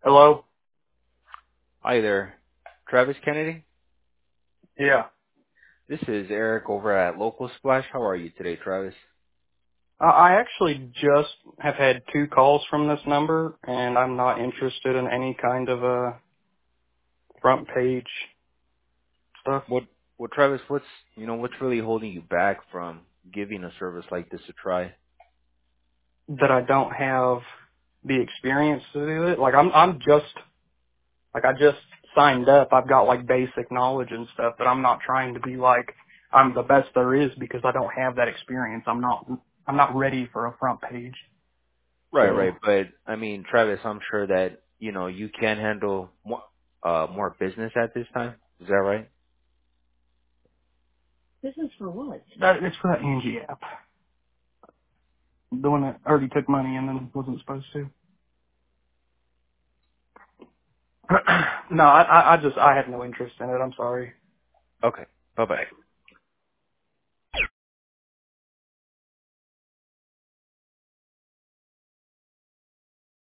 Hello? Hi there, Travis Kennedy. Yeah. This is Eric over at Local Splash. How are you today, Travis? I actually just have had two calls from this number, and I'm not interested in any kind of front page stuff What, Travis? What's really holding you back from giving a service like this a try? that I don't have the experience to do it. Like I'm just like I just signed up. I've got like basic knowledge and stuff, but I'm not trying to be like I'm the best there is because I don't have that experience. I'm not ready for a front page. Right, So right. But I mean, Travis, I'm sure that you can handle more business at this time. Is that right? it's for that Angie app. The one that already took money and then wasn't supposed to. No, I have no interest in it. I'm sorry. Okay. Bye bye.